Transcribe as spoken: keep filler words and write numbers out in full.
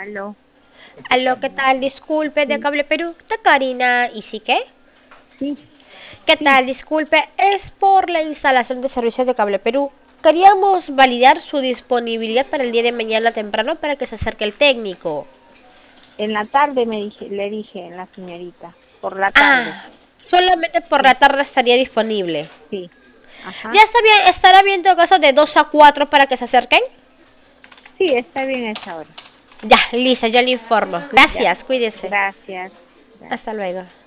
Aló. Aló, ¿qué tal? Disculpe, de Sí, Cable Perú. ¿Está Karina Isique? sí, ¿Qué sí. tal? Disculpe, es por la instalación de servicios de Cable Perú. Queríamos validar su disponibilidad para el día de mañana temprano para que se acerque el técnico. En la tarde me dije, le dije a la señorita. Por la tarde. Ah, solamente por la Sí, tarde estaría disponible. sí. Ajá. Ya está bien, estará bien en todo caso de dos a cuatro para que se acerquen. Sí, está bien a esa hora. Ya, Lisa, ya le informo. Ya. Gracias, cuídese. Gracias. Gracias. Hasta luego.